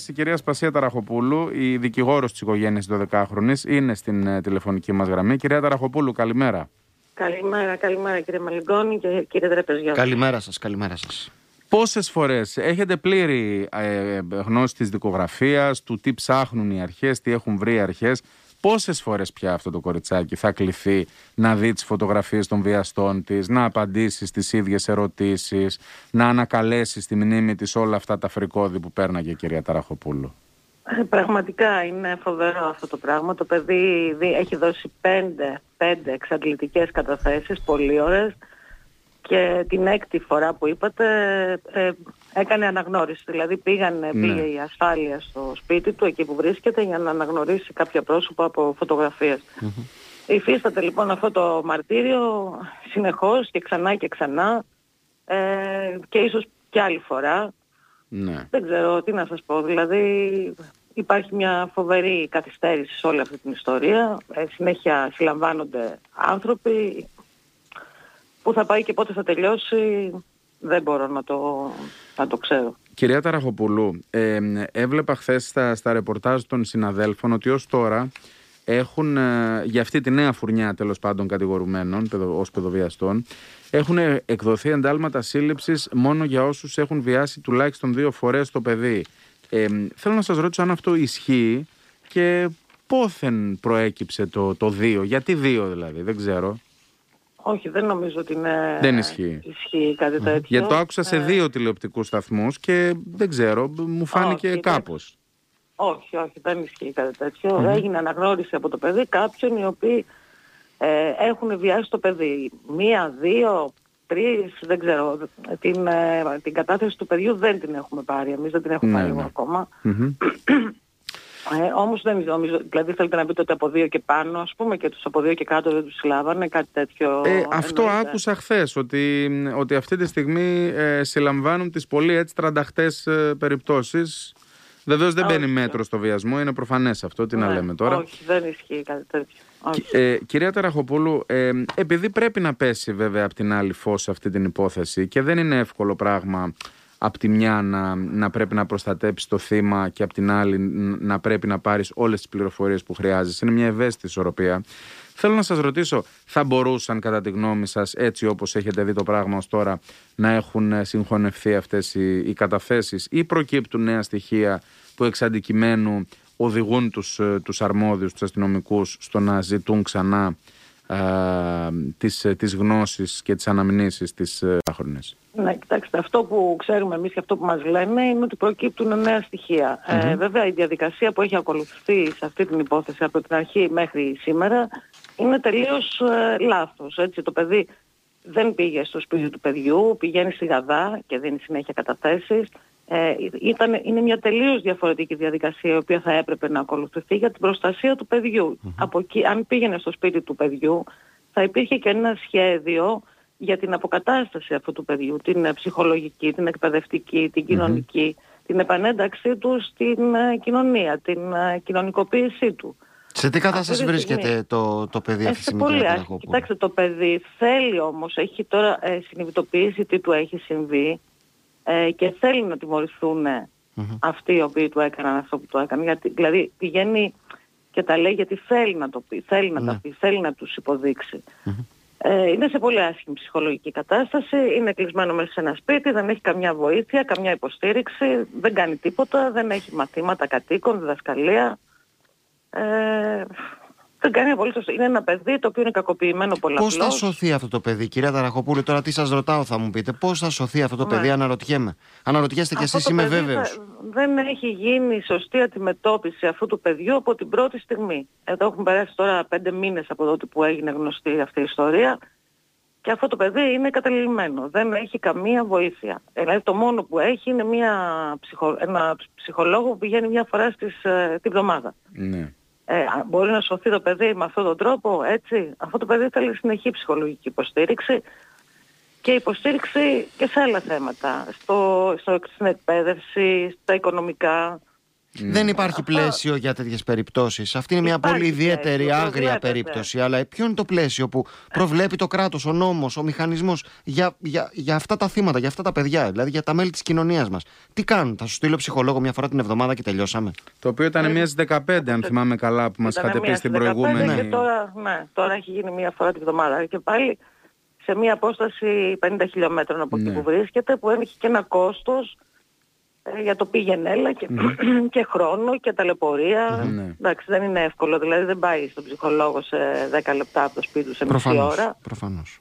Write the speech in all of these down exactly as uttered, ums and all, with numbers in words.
η κυρία Σπασία Ταραχοπούλου, η δικηγόρος της οικογένειας δωδεκάχρονης, είναι στην ε, τηλεφωνική μας γραμμή. Κυρία Ταραχοπούλου, καλημέρα. Καλημέρα, καλημέρα κύριε Μαλιγκόνη και κύριε Τραπεζιώτη. Καλημέρα σας, καλημέρα σας. Πόσες φορές έχετε πλήρη ε, γνώση της δικογραφίας, του τι ψάχνουν οι αρχές, τι έχουν βρει οι αρχές? Πόσες φορές πια αυτό το κοριτσάκι θα κληθεί να δει τις φωτογραφίες των βιαστών της, να απαντήσει στις ίδιες ερωτήσεις, να ανακαλέσει στη μνήμη της όλα αυτά τα φρικόδη που πέρναγε η κυρία Ταραχοπούλου? Ε, πραγματικά είναι φοβερό αυτό το πράγμα. Το παιδί δι, έχει δώσει πέντε, πέντε εξαντλητικές καταθέσεις, πολύ ωραίες, και την έκτη φορά που είπατε ε, έκανε αναγνώριση. Δηλαδή πήγανε, ναι. πήγε η ασφάλεια στο σπίτι του, εκεί που βρίσκεται, για να αναγνωρίσει κάποια πρόσωπα από φωτογραφίες. Mm-hmm. Υφίσταται λοιπόν αυτό το μαρτύριο συνεχώς και ξανά και ξανά ε, και ίσως και άλλη φορά. Ναι. Δεν ξέρω τι να σας πω. Δηλαδή υπάρχει μια φοβερή καθυστέρηση σε όλη αυτή την ιστορία. Ε, συνέχεια συλλαμβάνονται άνθρωποι. Πού θα πάει και πότε θα τελειώσει δεν μπορώ να το, να το ξέρω. Κυρία Ταραχοπούλου, ε, έβλεπα χθες στα, στα ρεπορτάζ των συναδέλφων ότι ως τώρα έχουν, ε, για αυτή τη νέα φουρνιά τέλος πάντων κατηγορουμένων παιδο, ως παιδοβιαστών, έχουν εκδοθεί εντάλματα σύλληψης μόνο για όσους έχουν βιάσει τουλάχιστον δύο φορές το παιδί. Ε, θέλω να σας ρωτήσω αν αυτό ισχύει και πόθεν προέκυψε το, το δύο, γιατί δύο δηλαδή, δεν ξέρω. Όχι, δεν νομίζω ότι είναι... Δεν ισχύει. ισχύει κάτι τέτοιο. Γιατί το άκουσα σε δύο ε... τηλεοπτικούς σταθμούς και δεν ξέρω, μου φάνηκε όχι, κάπως. Όχι, όχι, δεν ισχύει κάτι τέτοιο. Mm-hmm. Έγινε αναγνώριση από το παιδί κάποιων οι οποίοι ε, έχουν βιάσει το παιδί. Μία, δύο, τρεις, δεν ξέρω. Την, ε, την κατάθεση του παιδιού δεν την έχουμε πάρει. Εμείς δεν την έχουμε ναι, πάρει ναι. ακόμα. Mm-hmm. Ε, όμως δεν νομίζω, δηλαδή θέλετε να πείτε ότι από δύο και πάνω, ας πούμε, και τους από δύο και κάτω δεν τους συλλάβανε, κάτι τέτοιο? Ε, αυτό εννοείται. Άκουσα χθες, ότι, ότι αυτή τη στιγμή ε, συλλαμβάνουν τις πολύ έτσι τρανταχτές ε, περιπτώσεις. Βεβαίως δεν μπαίνει μέτρο στο βιασμό, είναι προφανές αυτό, τι ναι, να λέμε τώρα. Όχι, δεν ισχύει κάτι τέτοιο. Όχι. Ε, κυρία Ταραχοπούλου, ε, επειδή πρέπει να πέσει βέβαια από την άλλη φως σε αυτή την υπόθεση και δεν είναι εύκολο πράγμα απ' τη μια να, να πρέπει να προστατέψεις το θύμα και απ' την άλλη να πρέπει να πάρεις όλες τις πληροφορίες που χρειάζεσαι. Είναι μια ευαίσθητη ισορροπία. Θέλω να σας ρωτήσω, θα μπορούσαν κατά τη γνώμη σας, έτσι όπως έχετε δει το πράγμα ως τώρα, να έχουν συγχωνευτεί αυτές οι, οι καταθέσεις ή προκύπτουν νέα στοιχεία που εξ αντικειμένου οδηγούν τους, τους αρμόδιους, τους αστυνομικούς στο να ζητούν ξανά α, τις, τις γνώσεις και τις αναμνήσεις της άχρονης? Ναι, κοιτάξτε, αυτό που ξέρουμε εμείς και αυτό που μας λένε είναι ότι προκύπτουν νέα στοιχεία. Mm-hmm. Ε, βέβαια η διαδικασία που έχει ακολουθηθεί σε αυτή την υπόθεση από την αρχή μέχρι σήμερα είναι τελείως ε, λάθος. Έτσι. Το παιδί δεν πήγε στο σπίτι του παιδιού, πηγαίνει στη Γαδά και δίνει συνέχεια καταθέσεις. Ε, ήταν, είναι μια τελείως διαφορετική διαδικασία η οποία θα έπρεπε να ακολουθηθεί για την προστασία του παιδιού. Mm-hmm. Από εκεί, αν πήγαινε στο σπίτι του παιδιού θα υπήρχε και ένα σχέδιο για την αποκατάσταση αυτού του παιδιού, την ψυχολογική, την εκπαιδευτική, την κοινωνική, mm-hmm. την επανένταξή του στην uh, κοινωνία, την uh, κοινωνικοποίησή του. Σε τι κατάσταση βρίσκεται το, το παιδί αυτή τη στιγμή? Πολύ άσχημη. Κοιτάξτε, το παιδί θέλει όμως, έχει τώρα ε, συνειδητοποιήσει τι του έχει συμβεί ε, και θέλει να τιμωρηθούν mm-hmm. αυτοί οι οποίοι του έκαναν αυτό που του έκαναν. Γιατί, δηλαδή πηγαίνει και τα λέει γιατί θέλει να το πει, θέλει να mm-hmm. τα πει, θέλει να τους υποδείξει. Mm-hmm. Ε, είναι σε πολύ άσχημη ψυχολογική κατάσταση, είναι κλεισμένο μέσα σε ένα σπίτι, δεν έχει καμιά βοήθεια, καμιά υποστήριξη, δεν κάνει τίποτα, δεν έχει μαθήματα κατοίκων, διδασκαλία. Ε, δεν κάνει απολύτως. Είναι ένα παιδί το οποίο είναι κακοποιημένο πολλαπλώς. Πώς θα σωθεί αυτό το παιδί, κυρία Ταραχοπούλου? Τώρα τι σας ρωτάω, θα μου πείτε. Πώς θα σωθεί αυτό το παιδί, ναι. αναρωτιέμαι. Αναρωτιέστε κι εσείς, είμαι βέβαιος. Θα, δεν έχει γίνει σωστή αντιμετώπιση αυτού του παιδιού από την πρώτη στιγμή. Εδώ έχουν περάσει τώρα πέντε μήνες από τότε που έγινε γνωστή αυτή η ιστορία και αυτό το παιδί είναι καταλημμένο. Δεν έχει καμία βοήθεια. Δηλαδή το μόνο που έχει είναι μια ψυχο, ένα ψυχολόγο που πηγαίνει μια φορά στις, ε, τη βδομάδα. Ναι. Ε, μπορεί να σωθεί το παιδί με αυτόν τον τρόπο, έτσι? Αυτό το παιδί θέλει συνεχή ψυχολογική υποστήριξη και υποστήριξη και σε άλλα θέματα. Στο, στο, στην εκπαίδευση, στα οικονομικά. Δεν υπάρχει Αυτό- πλαίσιο για τέτοιες περιπτώσεις. Αυτή είναι μια Υπάρχει πολύ ιδιαίτερη, πλαίσιο, άγρια προβλέπεται. περίπτωση. Αλλά ποιο είναι το πλαίσιο που προβλέπει το κράτος, ο νόμος, ο μηχανισμός για, για, για αυτά τα θύματα, για αυτά τα παιδιά, δηλαδή για τα μέλη της κοινωνίας μας? Τι κάνουν, θα σου στείλω ψυχολόγο μια φορά την εβδομάδα και τελειώσαμε? Το οποίο ήταν μία στις δεκαπέντε, αν θυμάμαι καλά, που μας Ήτανε είχατε πει μία στην στις δεκαπέντε προηγούμενη. Και τώρα, ναι, τώρα έχει γίνει μία φορά τη βδομάδα. Και πάλι σε μία απόσταση πενήντα χιλιόμετρων από Ναι. εκεί που βρίσκεται, που έχει και ένα κόστος ε, για το πήγαινε έλα και, και χρόνο και ταλαιπωρία. Ναι. Εντάξει, δεν είναι εύκολο. Δηλαδή δεν πάει στον ψυχολόγο σε δέκα λεπτά από το σπίτι του, σε μισή Προφανώς. ώρα. Προφανώς.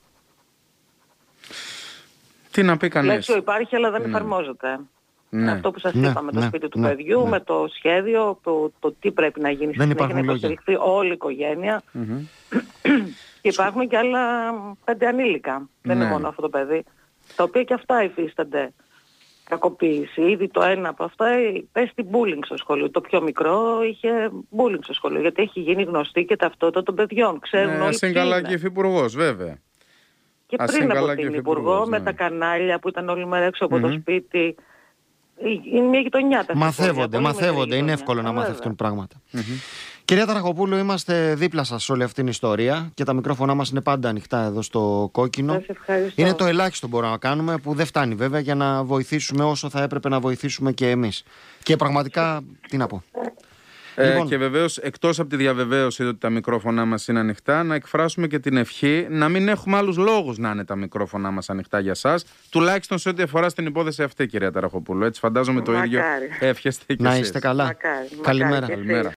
Τι να πει κανείς. Πλαίσιο υπάρχει, αλλά δεν Ναι. εφαρμόζεται. Ναι. Αυτό που σας Ναι, είπα με το ναι, σπίτι του ναι, παιδιού, ναι. με το σχέδιο, το, το τι πρέπει να γίνει στη Δεν συνέχεια, υπάρχουν να λόγια. υποστηριχθεί όλη η οικογένεια. Μμμ. Και υπάρχουν και άλλα πέντε ανήλικα. Δεν Ναι. είναι μόνο αυτό το παιδί. Τα οποία και αυτά υφίστανται κακοποίηση. Ήδη το ένα από αυτά πέστη bullying στο σχολείο. Το πιο μικρό είχε bullying στο σχολείο. Γιατί έχει γίνει γνωστή και ταυτότητα των παιδιών. Ξέρουν Ναι, όλοι ας είναι ποιοι καλά είναι. και η υφυπουργός, βέβαια. Και ας πριν είναι από καλά και την ο Υπουργό, Υφυπουργός, με ναι. τα κανάλια που ήταν όλη μέρα έξω από το Μμμ. σπίτι. Είναι μια γειτονιά τα Μαθεύονται, σχολεία, πολύ μικρή μαθεύονται. Είναι γειτονιά. εύκολο να Ε, βέβαια. μαθευτούν πράγματα. Κυρία Ταραχοπούλου, είμαστε δίπλα σας σε όλη αυτή την ιστορία και τα μικρόφωνά μας είναι πάντα ανοιχτά εδώ στο κόκκινο. Σας ευχαριστώ. Είναι το ελάχιστο που μπορούμε να κάνουμε, που δεν φτάνει βέβαια για να βοηθήσουμε όσο θα έπρεπε να βοηθήσουμε και εμείς. Και πραγματικά, τι να πω. Ε, Λοιπόν. Και βεβαίως, εκτός από τη διαβεβαίωση ότι τα μικρόφωνά μας είναι ανοιχτά, να εκφράσουμε και την ευχή να μην έχουμε άλλους λόγους να είναι τα μικρόφωνά μας ανοιχτά για σας, τουλάχιστον σε ό,τι αφορά στην υπόθεση αυτή, κυρία Ταραχοπούλου. Έτσι, φαντάζομαι το ίδιο Μακάρι. εύχεστε και Να εσείς. είστε καλά. Μακάρι, μακάρι Καλημέρα. και εσείς. Καλημέρα.